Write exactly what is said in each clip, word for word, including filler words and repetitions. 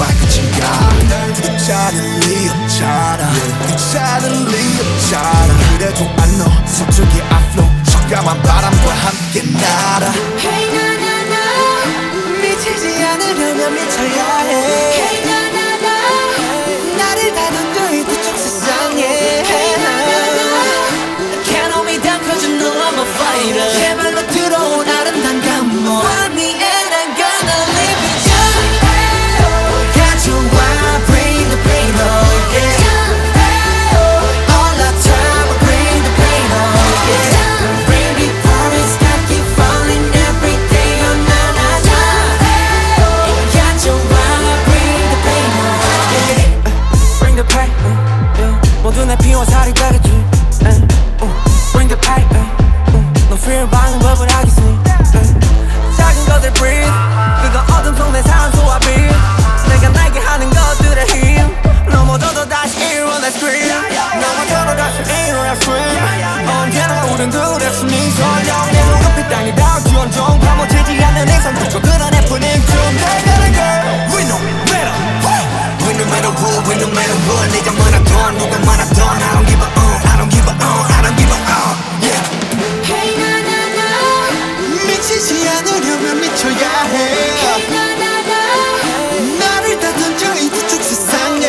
끝인가. 괜찮을 리 없잖아, 괜찮을 리 없잖아. 그래도 안 너 서쪽의 앞로 적감한 바람과 함께 날아. Hey na na na, 미치지 않으려면 미쳐야 해. Hey na na na, 나를 다 던져 이 두쪽 세상에. Hey na na na, Can't hold me down cause you know I'm a fighter. 제발로 들어온 아름다운 감동. Find me and I'm gonna live it up. 가져와 bring the pain on, yeah. All the time I bring the pain on, yeah. Bring me promise I keep falling every day. Oh na na na. 가져와 bring the pain on, yeah. Bring the pain, yeah. 모두 내 피와 살이 되겠지. Bring the pain, 너 fear 받는 법을 알겠어. 작은 것들 breathe, 그거 어둠 속 내 산소와 빛. 내가 날게 하는 것들의 힘. 넘어져도 다시 일어나 scream. 넘어져도 다시 일어나 swim. 언제나 우린 둘의 숨이 설령 내 눈앞이 땅이 닿을지 온종 파묻히지 않는 이상 그저 그런 해프닝 중 내가는 girl. We no matter what, we no matter what, we no matter what. 네가 말하던 누가 말하던 I don't give a uh, I don't give a uh, I don't give a uh, yeah. Hey na na na, 미치지 않으려면 미쳐야 해. Hey na na na, 나를 다 던져 이 두쪽 세상에.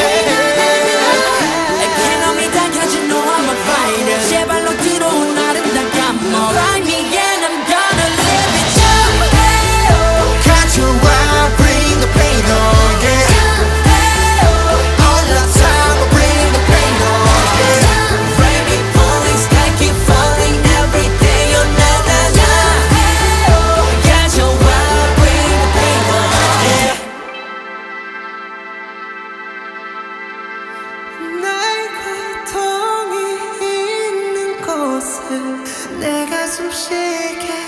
Can't hold me down cause you know I'm a fighter. 제발로 들어온 아름다운 감동. Find me and I'm gonna live it up. 가져와 bring the pain on, yeah. All the time I bring the pain on, yeah. Rainy falling sky keep falling every day. Oh na na na, 가져와 bring the pain on, yeah. 나의 고통이 있는 곳에 내 가슴 쉬게